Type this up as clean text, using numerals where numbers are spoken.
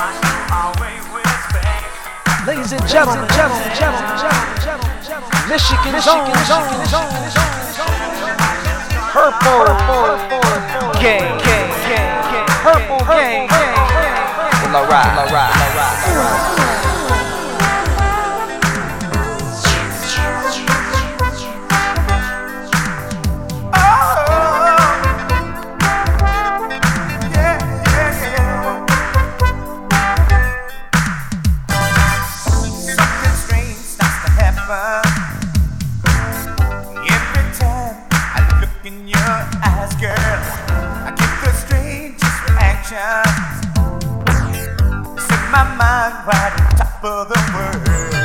Ladies and gentlemen, Michigan's own Purple Gang, Purple Gang, Will I ride? Every time I look in your eyes, girl, I get the strangest reactions. Set my mind right on top of the world.